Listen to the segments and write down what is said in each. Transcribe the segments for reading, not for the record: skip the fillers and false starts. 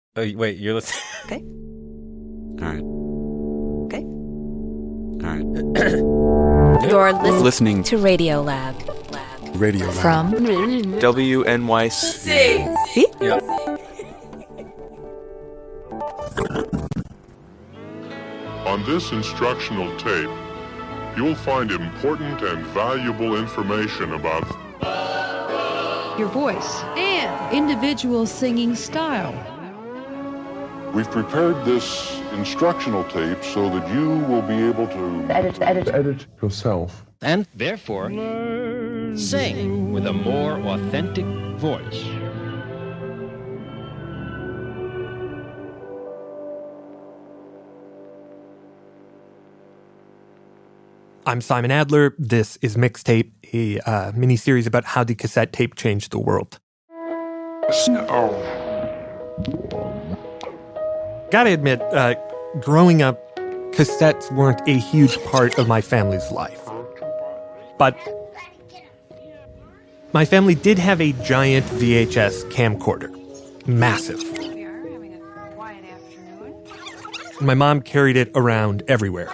Oh, wait, you're listening? Okay. All right. Okay. All right. You're Listening to Radio Lab. Radio Lab. From WNYC. See? Yep. On this instructional tape, you will find important and valuable information about your voice and individual singing style. We've prepared this instructional tape so that you will be able to edit yourself. And therefore, sing with a more authentic voice. I'm Simon Adler. This is Mixtape, a mini-series about how the cassette tape changed the world. Gotta admit, growing up, cassettes weren't a huge part of my family's life. But my family did have a giant VHS camcorder. Massive. My mom carried it around everywhere.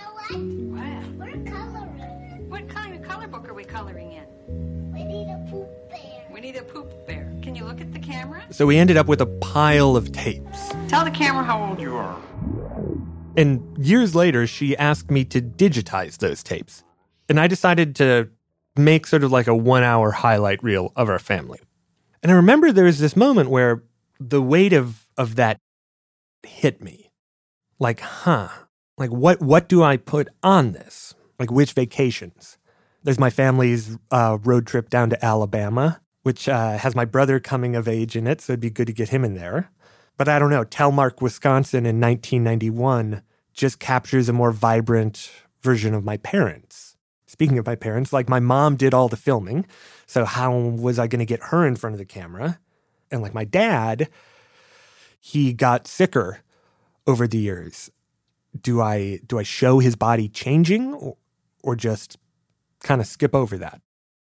What kind of color book are we coloring in? Winnie the Pooh Bear. Winnie the Pooh Bear. Can you look at the camera? So we ended up with a pile of tapes. Tell the camera how old you are. And years later, she asked me to digitize those tapes. And I decided to make sort of like a 1-hour highlight reel of our family. And I remember there was this moment where the weight of that hit me. Like, like what do I put on this? Like which vacations? There's my family's road trip down to Alabama, which has my brother coming of age in it, so it'd be good to get him in there. But I don't know, Telmark, Wisconsin in 1991 just captures a more vibrant version of my parents. Speaking of my parents, like my mom did all the filming, so how was I going to get her in front of the camera? And like my dad, he got sicker over the years. Do I show his body changing or just kind of skip over that?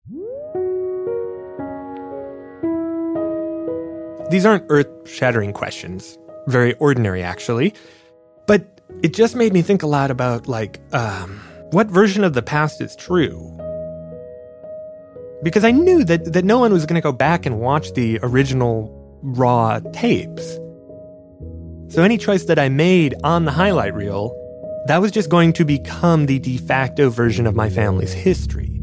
These aren't earth-shattering questions. Very ordinary, actually. But it just made me think a lot about, like, what version of the past is true? Because I knew that no one was going to go back and watch the original raw tapes. So any choice that I made on the highlight reel, that was just going to become the de facto version of my family's history.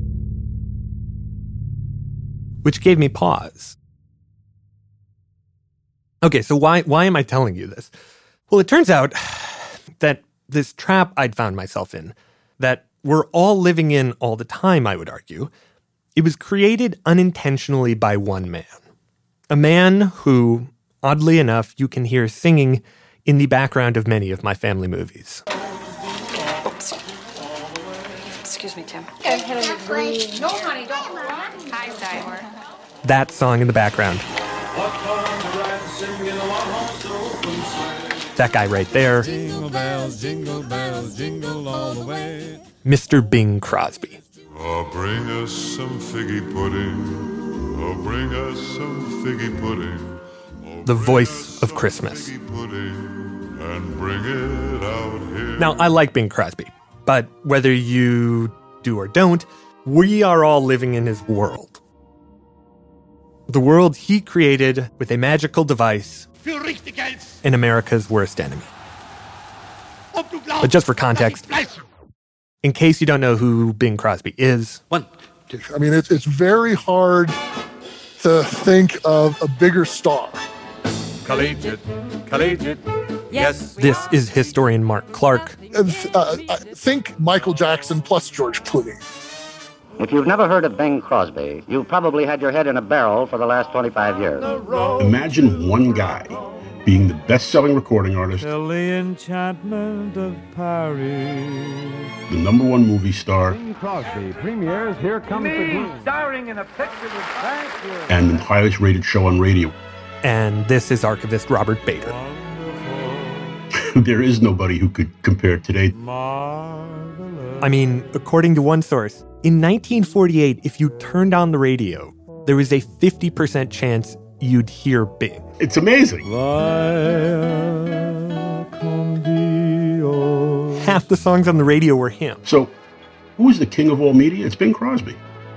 Which gave me pause. Okay, so why am I telling you this? Well, it turns out that this trap I'd found myself in, that we're all living in all the time, I would argue, it was created unintentionally by one man. A man who, oddly enough, you can hear singing in the background of many of my family movies. Oops. Excuse me, Tim. No, honey, don't. Hi, Siler. That song in the background. That guy right there. Jingle bells, jingle all the way. Mr. Bing Crosby. Oh, bring us some figgy pudding. Oh, bring us some figgy pudding. Oh, The bring voice us of some Christmas. figgy pudding and bring it out here. Now, I like Bing Crosby, but whether you do or don't, we are all living in his world. The world he created with a magical device in America's worst enemy. But just for context, in case you don't know who Bing Crosby is, I mean, it's very hard to think of a bigger star. Collegiate. Yes. this is historian Mark Clark. Think Michael Jackson plus George Clooney. If you've never heard of Bing Crosby, you've probably had your head in a barrel for the last 25 years. Imagine one guy being the best-selling recording artist, Till the enchantment of Paris. the #1 movie star, Bing Crosby premieres Here Comes the Groom, starring in a picture with Frank Lloyd. and the highest rated show on radio. And this is archivist Robert Bader. There is nobody who could compare today. I mean, according to one source, in 1948, if you turned on the radio, there was a 50% chance you'd hear Bing. It's amazing. Half the songs on the radio were him. So, who is the king of all media? It's Bing Crosby.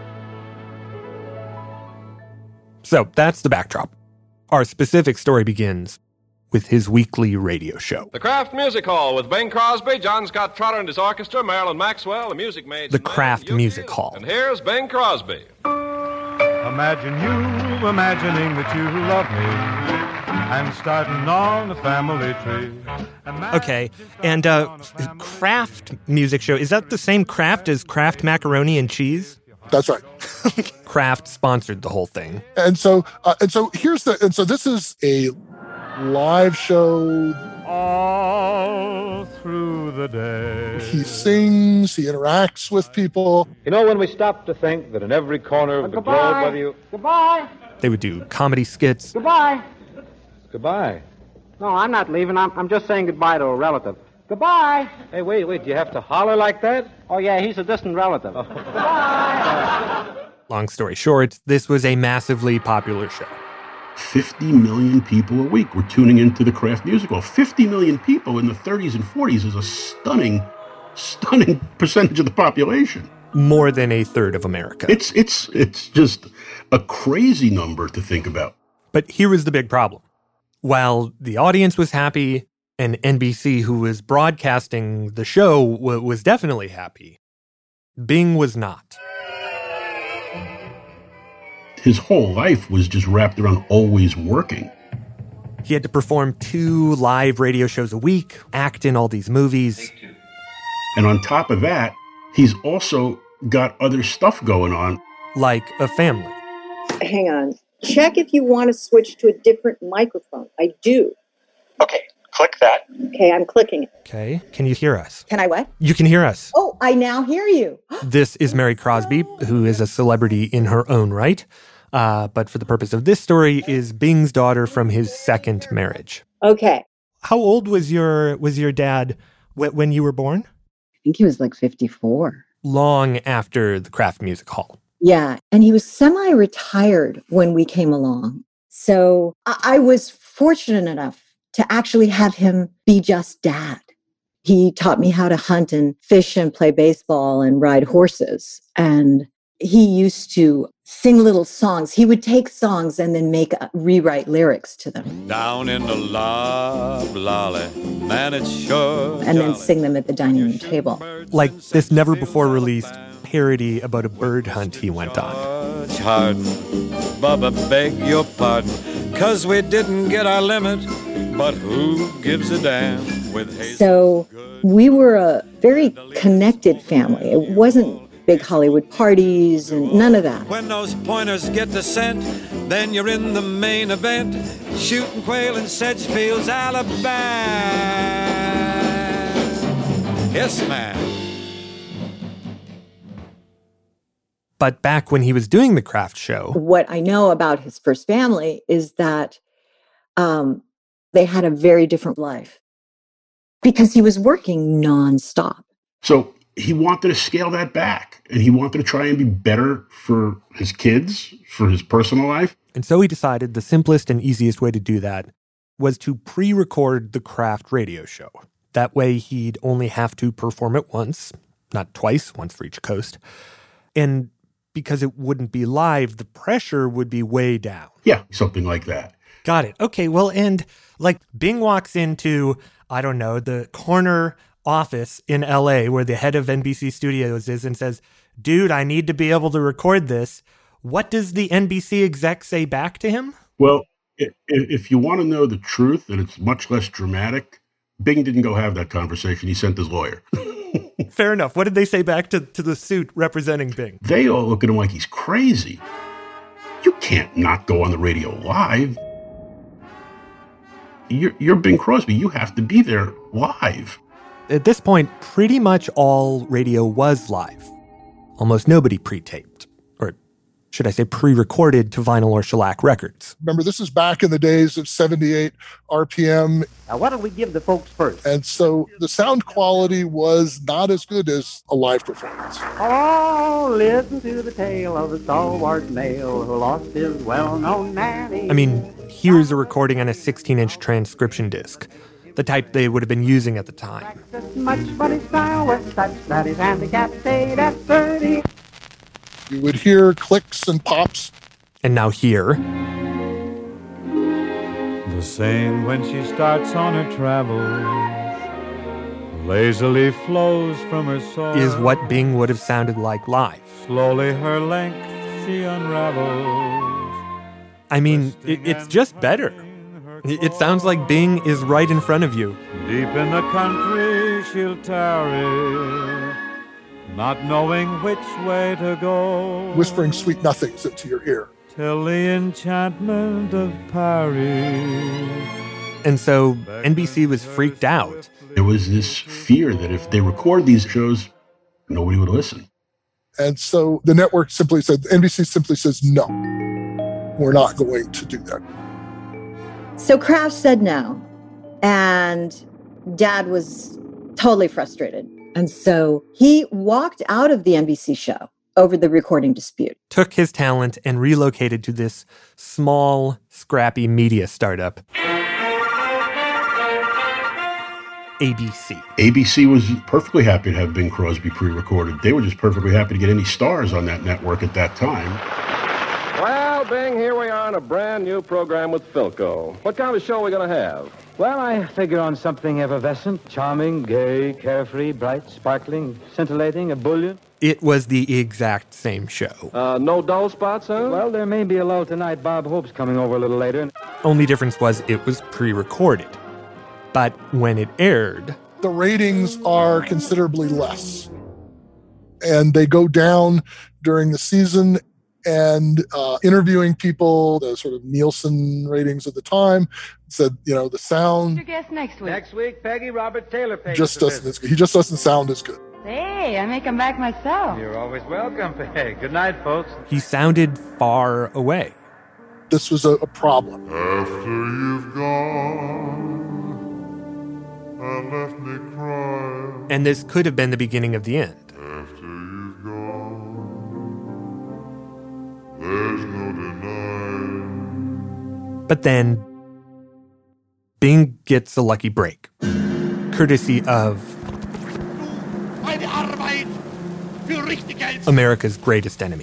So that's the backdrop. Our specific story begins with his weekly radio show. The Kraft Music Hall with Bing Crosby, John Scott Trotter and his orchestra, Marilyn Maxwell, the music maids. The Kraft Music Hall. And here's Bing Crosby. Imagine you imagining that you love me and starting on a family tree. Okay, and Kraft Music Show, is that the same Kraft as Kraft Macaroni and Cheese? That's right. Kraft sponsored the whole thing. And so this is a live show. All through the day. He sings, he interacts with people. You know, when we stop to think that in every corner of the globe, whether you... Goodbye. They would do comedy skits. Goodbye. Goodbye. No, I'm not leaving. I'm just saying goodbye to a relative. Goodbye. Hey, wait, do you have to holler like that? Oh, yeah, he's a distant relative. Oh. Goodbye. Long story short, this was a massively popular show. 50 million people a week were tuning into the Kraft Music Hall. 50 million people in the 30s and 40s is a stunning percentage of the population. More than a third of America. It's just a crazy number to think about. But here was the big problem. While the audience was happy, and NBC, who was broadcasting the show, was definitely happy, Bing was not. His whole life was just wrapped around always working. He had to perform 2 live radio shows a week, act in all these movies. And on top of that, he's also got other stuff going on. Like a family. Hang on. Check if you want to switch to a different microphone. I do. Okay, click that. Okay, I'm clicking it. Okay, can you hear us? Can I what? You can hear us. Oh, I now hear you. This is Mary Crosby, who is a celebrity in her own right. But for the purpose of this story, is Bing's daughter from his second marriage. Okay. How old was your dad when you were born? I think he was like 54. Long after the Kraft Music Hall. Yeah, and he was semi-retired when we came along. So I was fortunate enough to actually have him be just dad. He taught me how to hunt and fish and play baseball and ride horses. And he used to sing little songs. He would take songs and then rewrite lyrics to them. Down in the loblolly, man, it's sure and then sing them at the dining room table. Like this never-before-released parody about a bird hunt he went on. Pardon, Bubba, beg your pardon, 'cause we didn't get our limit, but who gives a damn with Hazel? So we were a very connected family. It wasn't big Hollywood parties and none of that. When those pointers get the scent, then you're in the main event, shooting quail in Sedgefields, Alabama. Yes, ma'am. But back when he was doing the Kraft show... What I know about his first family is that they had a very different life because he was working nonstop. So he wanted to scale that back, and he wanted to try and be better for his kids, for his personal life. And so he decided the simplest and easiest way to do that was to pre-record the Kraft radio show. That way he'd only have to perform it once, not twice, once for each coast. And because it wouldn't be live, the pressure would be way down. Yeah, something like that. Got it. Okay, well, and like Bing walks into, I don't know, the corner office in LA where the head of NBC Studios is and says, dude, I need to be able to record this. What does the NBC exec say back to him? Well, if you want to know the truth, and it's much less dramatic, Bing didn't go have that conversation. He sent his lawyer. Fair enough. What did they say back to the suit representing Bing? They all look at him like he's crazy. You can't not go on the radio live. You're Bing Crosby. You have to be there live. At this point, pretty much all radio was live. Almost nobody pre-taped. Or should I say, pre-recorded to vinyl or shellac records. Remember, this is back in the days of 78 RPM. Now, what do we give the folks first? And so the sound quality was not as good as a live performance. Oh, listen to the tale of a stalwart male who lost his well-known nanny. I mean, here's a recording on a 16-inch transcription disc, the type they would have been using at the time. Much, but his style was such that his handicap stayed at 30. You would hear clicks and pops. And now here. The same when she starts on her travels, lazily flows from her soul. Is what Bing would have sounded like live. Slowly her length she unravels. I mean, it's just better. It sounds like Bing is right in front of you. Deep in the country she'll tarry, not knowing which way to go. Whispering sweet nothings into your ear. Till the enchantment of Paris. And so NBC was freaked out. There was this fear that if they record these shows, nobody would listen. And so the network simply said, NBC simply says, no, we're not going to do that. So Kraft said no, and Dad was totally frustrated. And so he walked out of the NBC show over the recording dispute. Took his talent and relocated to this small, scrappy media startup. ABC. ABC was perfectly happy to have Bing Crosby pre-recorded. They were just perfectly happy to get any stars on that network at that time. Well, Bing, here we are on a brand new program with Philco. What kind of a show are we going to have? Well, I figure on something effervescent, charming, gay, carefree, bright, sparkling, scintillating, ebullient. It was the exact same show. No dull spots, huh? Well, there may be a lull tonight. Bob Hope's coming over a little later. Only difference was it was pre-recorded. But when it aired, the ratings are considerably less. And they go down during the season. And interviewing people, the sort of Nielsen ratings at the time, said, the sound. Your guest next week. Next week, Peggy Robert Taylor. He just doesn't sound as good. Hey, I may come back myself. You're always welcome, Peggy. Good night, folks. He sounded far away. This was a problem. After you've gone and left me crying. And this could have been the beginning of the end. After you've gone, there's no denying. But then, Bing gets a lucky break, courtesy of America's greatest enemy.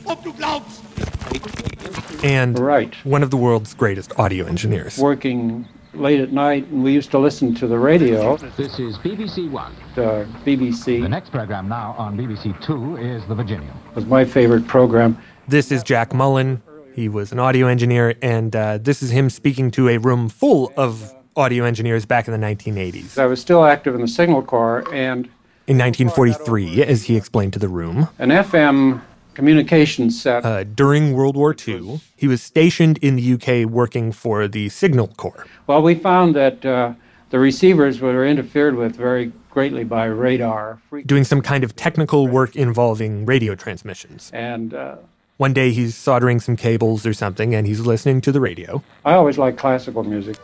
And one of the world's greatest audio engineers. Working late at night, and we used to listen to the radio. This is BBC One. BBC. The next program now on BBC Two is The Virginian. Was my favorite program. This is Jack Mullen. He was an audio engineer, and this is him speaking to a room full of audio engineers back in the 1980s. I was still active in the Signal Corps, and in 1943, as he explained to the room, an FM communication set. During World War II, he was stationed in the UK working for the Signal Corps. Well, we found that the receivers were interfered with very greatly by radar. Doing some kind of technical work involving radio transmissions. And one day he's soldering some cables or something, and he's listening to the radio. I always liked classical music.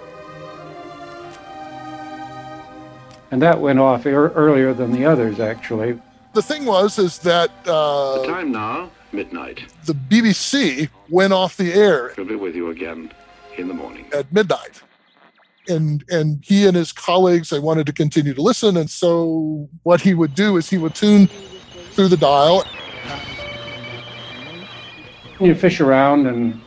And that went off earlier than the others, actually. The thing is that... the time now, midnight. The BBC went off the air. We'll be with you again in the morning. At midnight. And he and his colleagues, they wanted to continue to listen, and so what he would do is he would tune through the dial. You fish around, and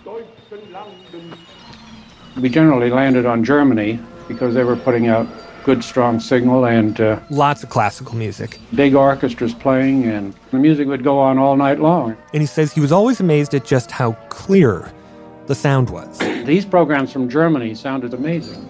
we generally landed on Germany because they were putting out good, strong signal and... lots of classical music. Big orchestras playing, and the music would go on all night long. And he says he was always amazed at just how clear the sound was. These programs from Germany sounded amazing.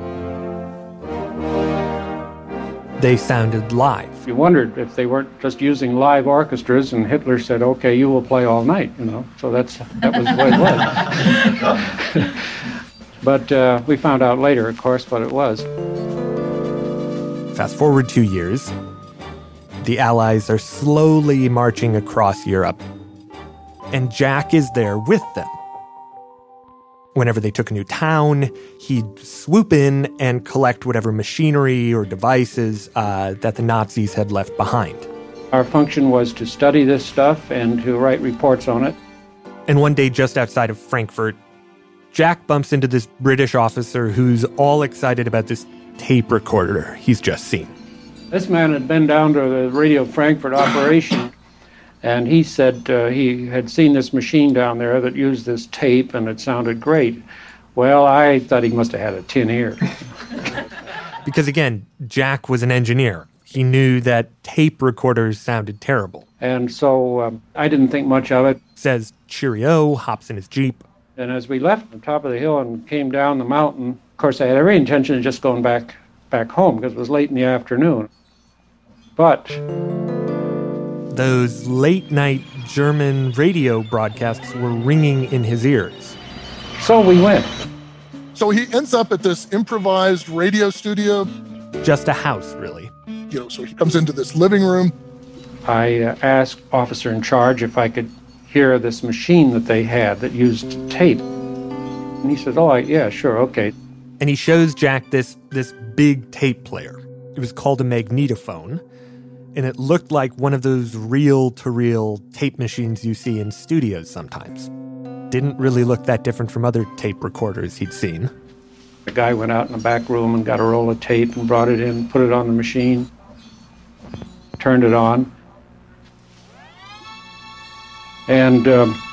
They sounded live. You wondered if they weren't just using live orchestras, and Hitler said, okay, you will play all night, So that was what it was. But we found out later, of course, what it was. Fast forward 2 years. The Allies are slowly marching across Europe. and Jack is there with them. Whenever they took a new town, he'd swoop in and collect whatever machinery or devices that the Nazis had left behind. Our function was to study this stuff and to write reports on it. And one day just outside of Frankfurt, Jack bumps into this British officer who's all excited about this tape recorder he's just seen. This man had been down to the Radio Frankfurt operation, and he said he had seen this machine down there that used this tape, and it sounded great. Well, I thought he must have had a tin ear. Because again, Jack was an engineer. He knew that tape recorders sounded terrible. And so I didn't think much of it. Says cheerio, hops in his Jeep. And as we left the top of the hill and came down the mountain, of course, I had every intention of just going back home because it was late in the afternoon. But those late-night German radio broadcasts were ringing in his ears. So we went. So he ends up at this improvised radio studio. Just a house, really. So he comes into this living room. I asked officer in charge if I could hear this machine that they had that used tape. And he said, yeah, sure, okay. And he shows Jack this big tape player. It was called a magnetophone, and it looked like one of those reel-to-reel tape machines you see in studios sometimes. Didn't really look that different from other tape recorders he'd seen. The guy went out in the back room and got a roll of tape and brought it in, put it on the machine, turned it on. And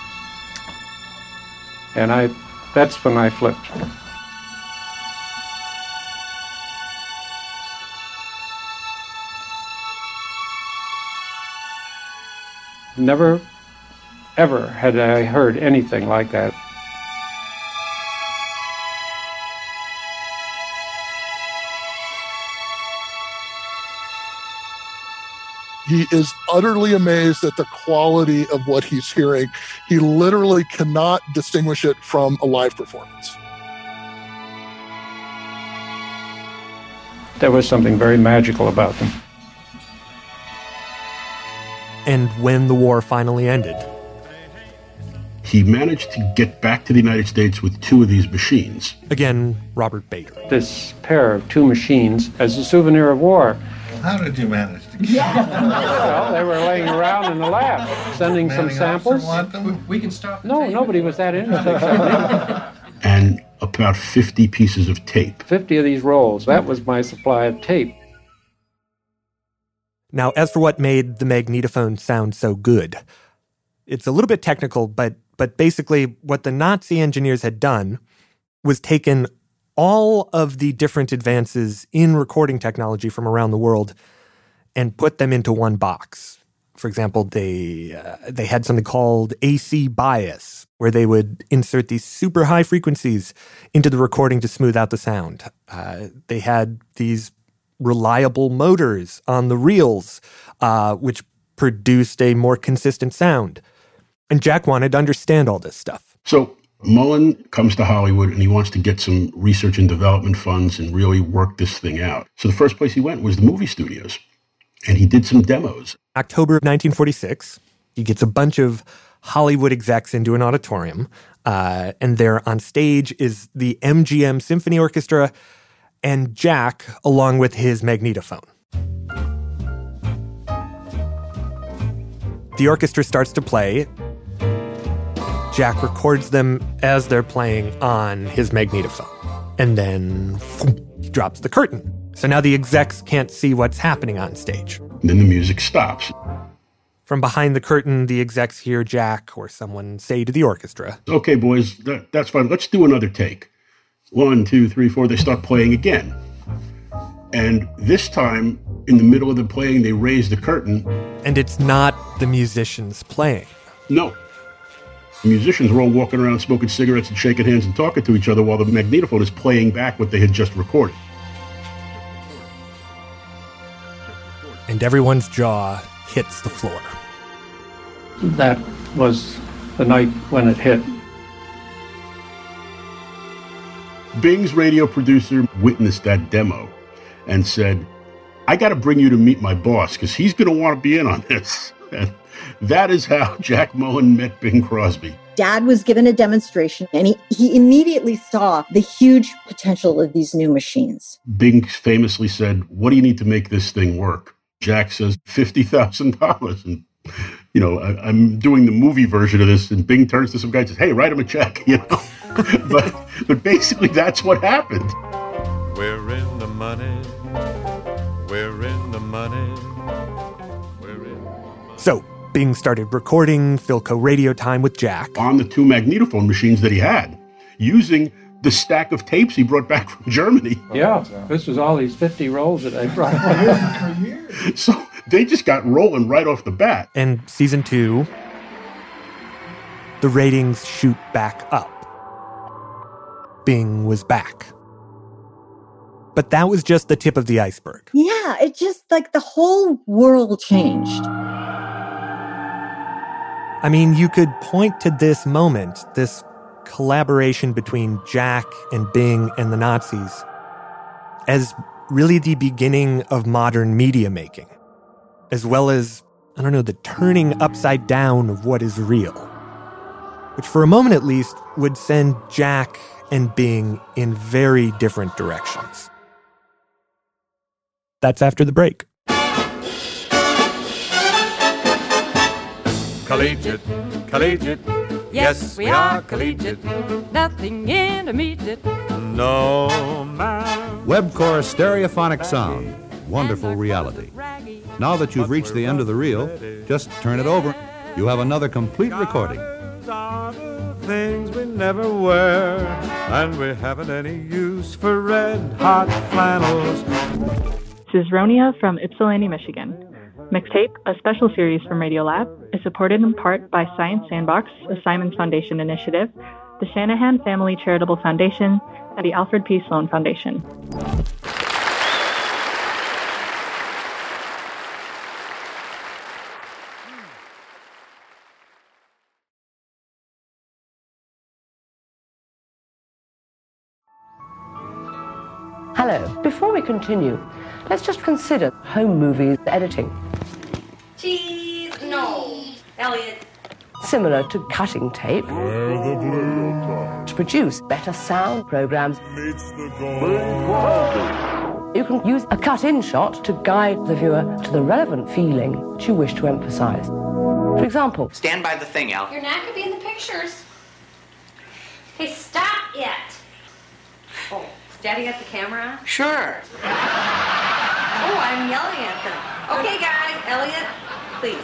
that's when I flipped. Never, ever had I heard anything like that. He is utterly amazed at the quality of what he's hearing. He literally cannot distinguish it from a live performance. There was something very magical about them. And when the war finally ended, he managed to get back to the United States with 2 of these machines. Again, Robert Bader. This pair of 2 machines as a souvenir of war. How did you manage to get Well, they were laying around in the lab, sending some samples. We can stop. No, nobody was that interested. And about 50 pieces of tape. 50 of these rolls. That was my supply of tape. Now, as for what made the magnetophone sound so good, it's a little bit technical, but basically what the Nazi engineers had done was taken all of the different advances in recording technology from around the world and put them into one box. For example, they had something called AC bias, where they would insert these super high frequencies into the recording to smooth out the sound. They had these reliable motors on the reels, which produced a more consistent sound. And Jack wanted to understand all this stuff. So Mullen comes to Hollywood and he wants to get some research and development funds and really work this thing out. So the first place he went was the movie studios, and he did some demos. October of 1946, he gets a bunch of Hollywood execs into an auditorium, and there on stage is the MGM Symphony Orchestra and Jack along with his magnetophone. The orchestra starts to play. Jack records them as they're playing on his magnetophone. And then he drops the curtain. So now the execs can't see what's happening on stage. Then the music stops. From behind the curtain, the execs hear Jack or someone say to the orchestra, "Okay, boys, that's fine. Let's do another take. 1, 2, 3, 4. They start playing again. And this time, in the middle of the playing, they raise the curtain. And it's not the musicians playing. No. The musicians were all walking around smoking cigarettes and shaking hands and talking to each other while the magnetophone is playing back what they had just recorded. And everyone's jaw hits the floor. That was the night when it hit. Bing's radio producer witnessed that demo and said, "I got to bring you to meet my boss because he's going to want to be in on this." That is how Jack Mohan met Bing Crosby. Dad was given a demonstration, and he immediately saw the huge potential of these new machines. Bing famously said, "What do you need to make this thing work?" Jack says, $50,000. And, I'm doing the movie version of this, and Bing turns to some guy and says, "Hey, write him a check," But basically, that's what happened. We're in the money. We're in the money. We're in the money. So, Bing started recording Philco Radio Time with Jack on the 2 magnetophone machines that he had, using the stack of tapes he brought back from Germany. Yeah, this was all these 50 rolls that I brought. So they just got rolling right off the bat. And season 2, the ratings shoot back up. Bing was back. But that was just the tip of the iceberg. Yeah, it just the whole world changed. I mean, you could point to this moment, this collaboration between Jack and Bing and the Nazis, as really the beginning of modern media making, as well as, the turning upside down of what is real, which for a moment at least would send Jack and Bing in very different directions. That's after the break. Collegiate, yes, we are collegiate. Nothing intermediate. No, man. Webcor stereophonic sound, wonderful reality. Now that you've reached the end of the reel, just turn it over. You have another complete recording. Things we never wear, and we haven't any use for red hot flannels. This is Ronia from Ypsilanti, Michigan. Mixtape, a special series from Radiolab, is supported in part by Science Sandbox, a Simons Foundation initiative, the Shanahan Family Charitable Foundation, and the Alfred P. Sloan Foundation. Hello. Before we continue, let's just consider home movies editing. Cheese, no. Elliot. Similar to cutting tape. To produce better sound programs, you can use a cut-in shot to guide the viewer to the relevant feeling that you wish to emphasize. For example, stand by the thing, Al. You're not going to be in the pictures. Hey, stop it. Oh, is Daddy got the camera on? Sure. Oh, I'm yelling at them. Okay, guys, Elliot, please.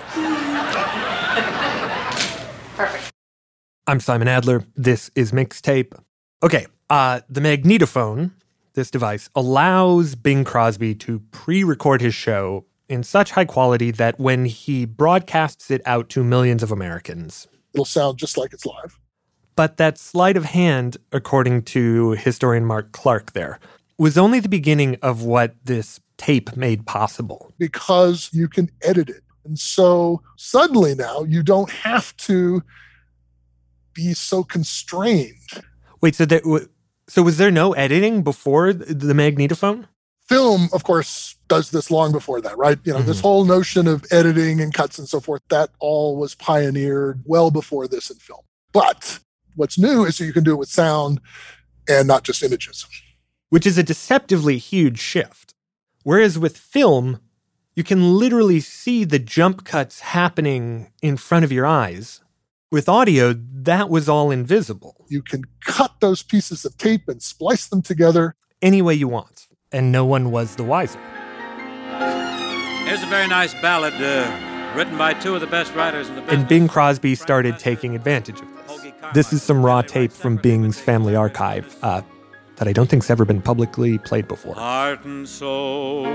Perfect. I'm Simon Adler. This is Mixtape. Okay, the magnetophone, this device, allows Bing Crosby to pre-record his show in such high quality that when he broadcasts it out to millions of Americans, it'll sound just like it's live. But that sleight of hand, according to historian Mark Clark there, was only the beginning of what this tape made possible. Because you can edit it. And so suddenly now you don't have to be so constrained. Wait, so was there no editing before the magnetophone? Film, of course, does this long before that, right? This whole notion of editing and cuts and so forth, that all was pioneered well before this in film. But what's new is that you can do it with sound and not just images. Which is a deceptively huge shift. Whereas with film, you can literally see the jump cuts happening in front of your eyes. With audio, that was all invisible. You can cut those pieces of tape and splice them together any way you want, and no one was the wiser. Here's a very nice ballad written by two of the best writers in the business. And Bing Crosby started taking advantage of this. This is some raw tape from Bing's family archive that I don't think's ever been publicly played before. Heart and soul,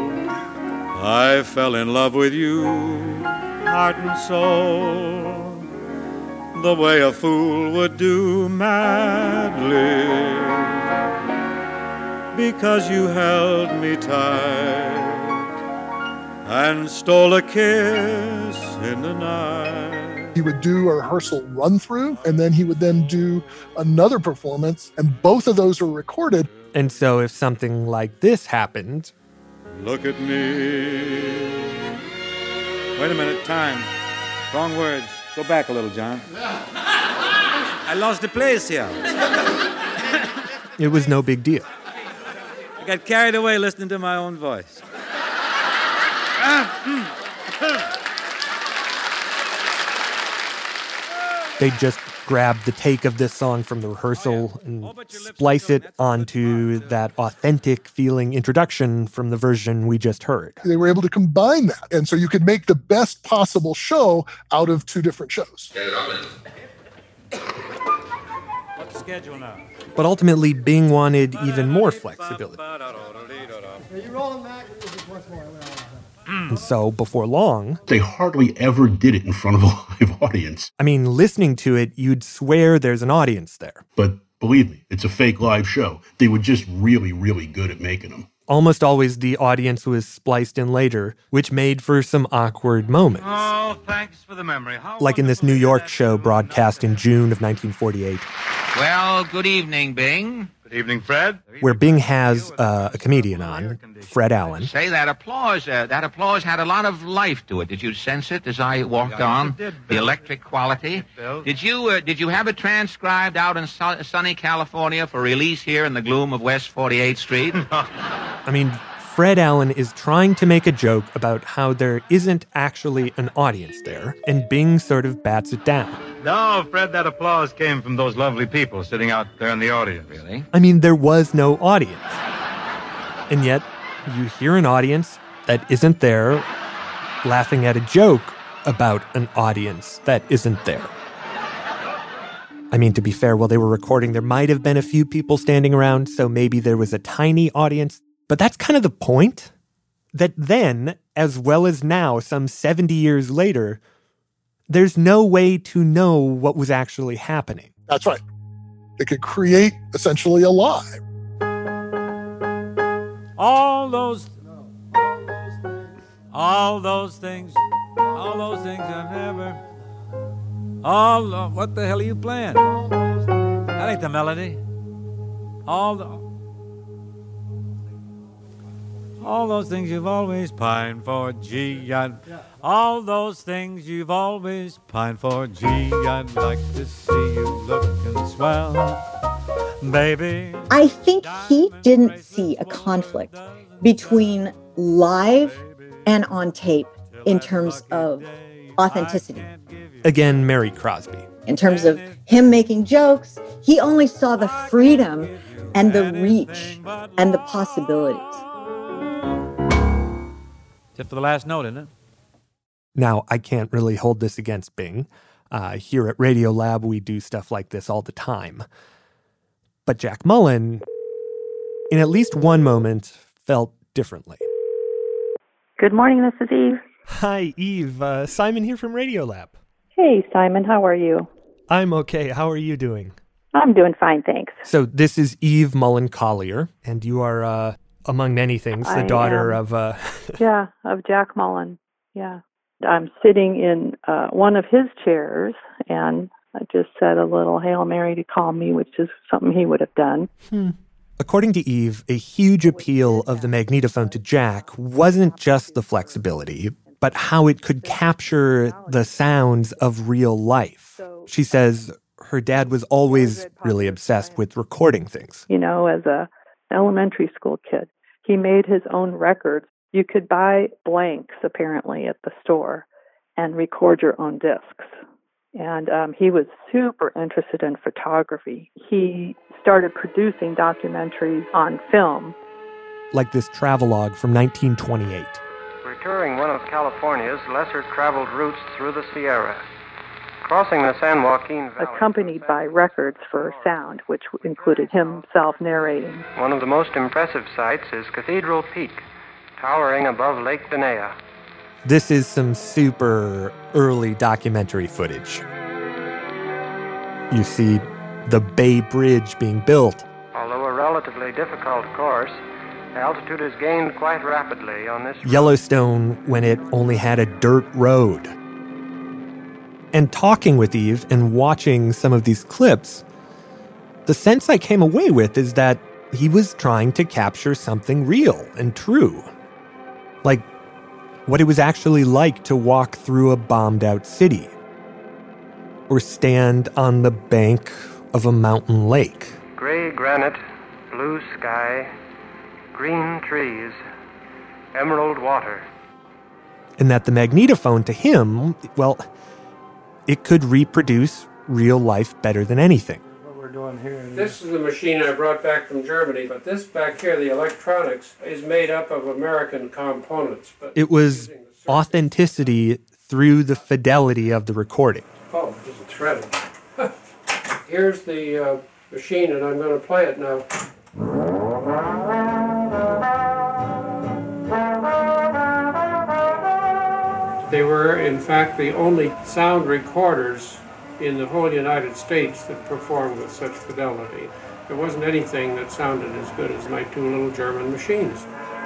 I fell in love with you, heart and soul, the way a fool would do madly, because you held me tight and stole a kiss in the night. He would do a rehearsal run-through, and then he would then do another performance, and both of those were recorded. And so if something like this happened... Look at me. Wait a minute, time. Wrong words. Go back a little, John. I lost the place here. It was no big deal. I got carried away listening to my own voice. They just grab the take of this song from the rehearsal and splice it onto that authentic feeling introduction from the version we just heard. They were able to combine that. And so you could make the best possible show out of two different shows. What's the schedule now? But ultimately, Bing wanted even more flexibility. And so, before long... They hardly ever did it in front of a live audience. I mean, listening to it, you'd swear there's an audience there. But believe me, it's a fake live show. They were just really, really good at making them. Almost always the audience was spliced in later, which made for some awkward moments. Oh, thanks for the memory. Like in this New York show broadcast in June of 1948. Well, good evening, Bing. Good evening, Fred. Where Bing has a comedian on, Fred Allen. Say, that applause had a lot of life to it. Did you sense it as I walked on? The electric quality. Did you have it transcribed out in sunny California for release here in the gloom of West 48th Street? I mean, Fred Allen is trying to make a joke about how there isn't actually an audience there, and Bing sort of bats it down. No, Fred, that applause came from those lovely people sitting out there in the audience. Really? I mean, there was no audience. And yet, you hear an audience that isn't there laughing at a joke about an audience that isn't there. I mean, to be fair, while they were recording, there might have been a few people standing around, so maybe there was a tiny audience. But that's kind of the point. That then, as well as now, some 70 years later, there's no way to know what was actually happening. That's right. They could create essentially a lie. All those things I've never... what the hell are you playing? That ain't the melody. All those things you've always pined for, gee, all those things you've always pined for, gee, I'd like to see you looking swell, baby. I think he didn't see a conflict between live and on tape in terms of authenticity. Again, Mary Crosby. In terms of him making jokes, he only saw the freedom and the reach and the possibilities. Just for the last note, isn't it? Now, I can't really hold this against Bing. Here at Radiolab, we do stuff like this all the time. But Jack Mullen, in at least one moment, felt differently. Good morning, this is Eve. Hi, Eve. Simon here from Radiolab. Hey, Simon, how are you? I'm okay. How are you doing? I'm doing fine, thanks. So this is Eve Mullen Collier, and you are... among many things, the daughter of... Yeah, of Jack Mullen, yeah. I'm sitting in one of his chairs, and I just said a little Hail Mary to calm me, which is something he would have done. According to Eve, a huge appeal of the magnetophone to Jack wasn't just the flexibility, but how it could capture the sounds of real life. She says her dad was always really obsessed with recording things. You know, as a elementary school kid, he made his own records. You could buy blanks, apparently, at the store and record your own discs. And he was super interested in photography. He started producing documentaries on film. Like this travelogue from 1928. We're touring one of California's lesser-traveled routes through the Sierra. Crossing the San Joaquin Valley. Accompanied by records for sound, which included himself narrating. One of the most impressive sights is Cathedral Peak, towering above Lake Tenaya. This is some super early documentary footage. You see the Bay Bridge being built. Although a relatively difficult course, altitude is gained quite rapidly on this route. Yellowstone when it only had a dirt road. And talking with Eve and watching some of these clips, the sense I came away with is that he was trying to capture something real and true. Like, what it was actually like to walk through a bombed-out city or stand on the bank of a mountain lake. Gray granite, blue sky, green trees, emerald water. And that the magnetophone to him, well, it could reproduce real life better than anything. What we're doing here. This is the machine I brought back from Germany, but this back here, the electronics, is made up of American components. But it was authenticity through the fidelity of the recording. Oh, this is threaded. Here's the machine, and I'm going to play it now. They were, in fact, the only sound recorders in the whole United States that performed with such fidelity. There wasn't anything that sounded as good as my two little German machines.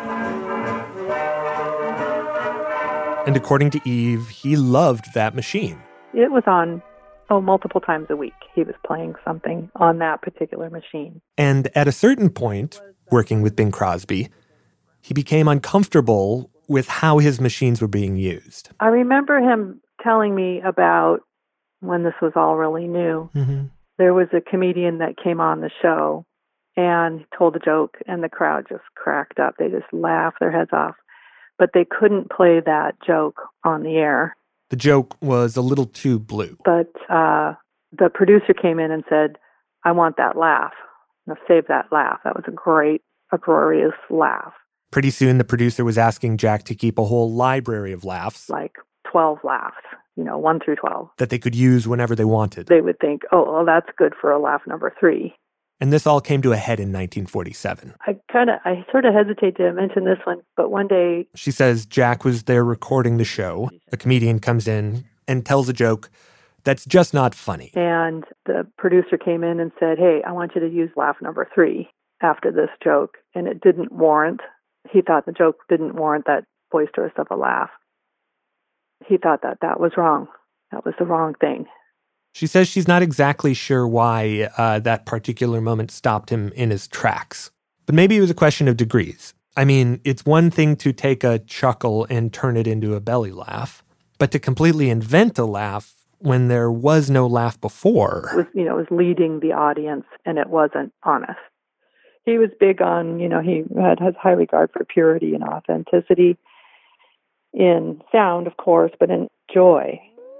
And according to Eve, he loved that machine. It was on, multiple times a week. He was playing something on that particular machine. And at a certain point, working with Bing Crosby, he became uncomfortable with how his machines were being used. I remember him telling me about when this was all really new. Mm-hmm. There was a comedian that came on the show and told a joke, and the crowd just cracked up. They just laughed their heads off. But they couldn't play that joke on the air. The joke was a little too blue. But the producer came in and said, I want that laugh. Now save that laugh. That was a great, uproarious laugh. Pretty soon, the producer was asking Jack to keep a whole library of laughs. Like 12 laughs, 1 through 12. That they could use whenever they wanted. They would think, oh, well, that's good for a laugh number 3. And this all came to a head in 1947. I sort of hesitate to mention this one, but one day... She says Jack was there recording the show. A comedian comes in and tells a joke that's just not funny. And the producer came in and said, hey, I want you to use laugh number 3 after this joke. And it didn't warrant... He thought the joke didn't warrant that boisterous of a laugh. He thought that was wrong. That was the wrong thing. She says she's not exactly sure why that particular moment stopped him in his tracks. But maybe it was a question of degrees. I mean, it's one thing to take a chuckle and turn it into a belly laugh, but to completely invent a laugh when there was no laugh before. It was leading the audience, and it wasn't honest. He was big on, he has high regard for purity and authenticity in sound, of course, but in joy.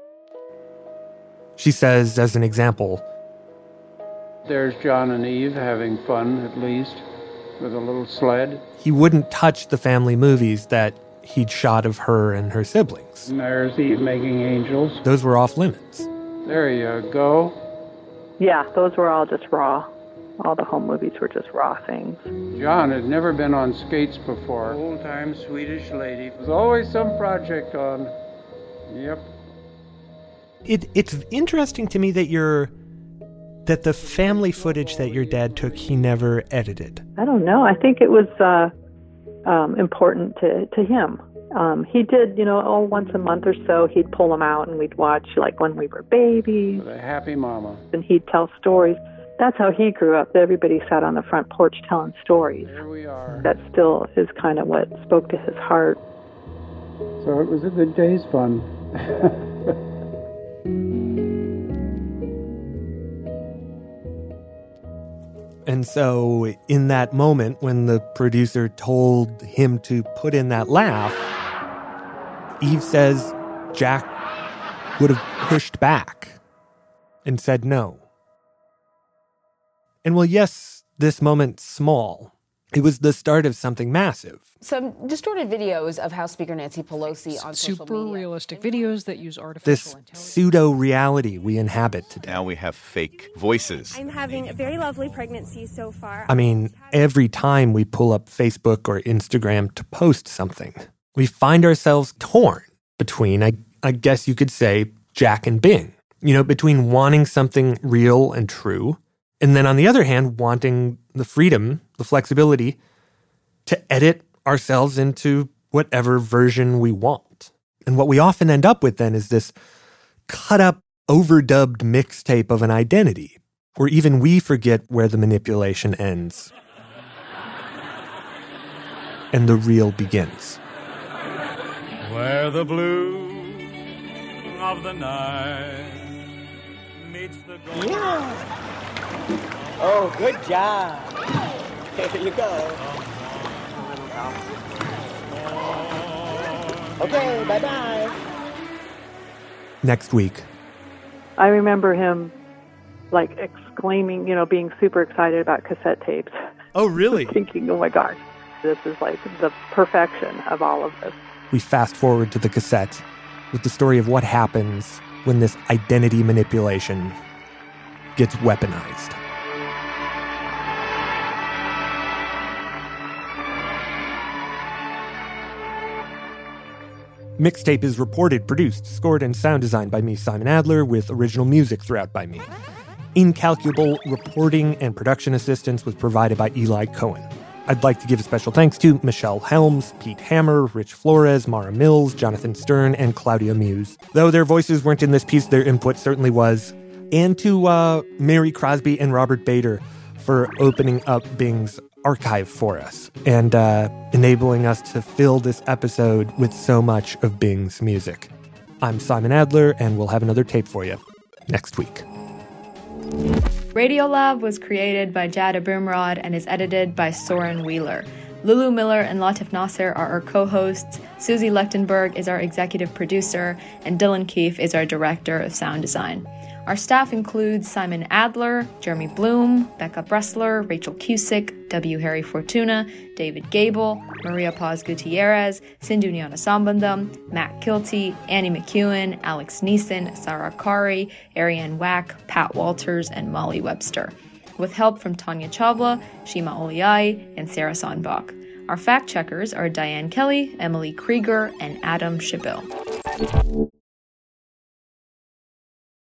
She says, as an example, there's John and Eve having fun, at least, with a little sled. He wouldn't touch the family movies that he'd shot of her and her siblings. And there's Eve making angels. Those were off limits. There you go. Yeah, those were all just raw. All the home movies were just raw things. John had never been on skates before. Old-time Swedish lady. There's always some project on. Yep. It's interesting to me that the family footage that your dad took, he never edited. I don't know. I think it was important to him. He did, once a month or so, he'd pull them out and we'd watch, like when we were babies. With a happy mama. And he'd tell stories. That's how he grew up. Everybody sat on the front porch telling stories. Here we are. That still is kind of what spoke to his heart. So it was a good day's fun. And so in that moment when the producer told him to put in that laugh, Eve says Jack would have pushed back and said no. And well, yes, this moment's small. It was the start of something massive. Some distorted videos of House Speaker Nancy Pelosi on social media. Super realistic videos that use artificial intelligence. This pseudo-reality we inhabit today. Now we have fake voices. I'm having a very lovely pregnancy so far. I mean, every time we pull up Facebook or Instagram to post something, we find ourselves torn between, I guess you could say, Jack and Bing. Between wanting something real and true, and then on the other hand, wanting the freedom, the flexibility to edit ourselves into whatever version we want. And what we often end up with then is this cut up, overdubbed mixtape of an identity, where even we forget where the manipulation ends and the real begins. where the blue of the night meets the gold. Yeah. Oh, good job. Here you go. Okay, bye-bye. Next week. I remember him like exclaiming, being super excited about cassette tapes. Oh, really? Thinking, oh my gosh, this is like the perfection of all of this. We fast forward to the cassette with the story of what happens when this identity manipulation gets weaponized. Mixtape is reported, produced, scored, and sound designed by me, Simon Adler, with original music throughout by me. Incalculable reporting and production assistance was provided by Eli Cohen. I'd like to give a special thanks to Michelle Helms, Pete Hammer, Rich Flores, Mara Mills, Jonathan Stern, and Claudia Muse. Though their voices weren't in this piece, their input certainly was. And to Mary Crosby and Robert Bader for opening up Bing's archive for us and enabling us to fill this episode with so much of Bing's music. I'm Simon Adler, and we'll have another tape for you next week. Radiolab was created by Jad Abumrad and is edited by Soren Wheeler. Lulu Miller and Latif Nasser are our co-hosts, Susie Lechtenberg is our executive producer, and Dylan Keefe is our director of sound design. Our staff includes Simon Adler, Jeremy Bloom, Becca Bressler, Rachel Cusick, W. Harry Fortuna, David Gable, Maria Paz Gutierrez, Sindhu Sambandam, Matt Kilty, Annie McEwen, Alex Neeson, Sarah Kari, Ariane Wack, Pat Walters, and Molly Webster, with help from Tanya Chavla, Shima Oliai, and Sarah Sonbach. Our fact checkers are Diane Kelly, Emily Krieger, and Adam Chabil.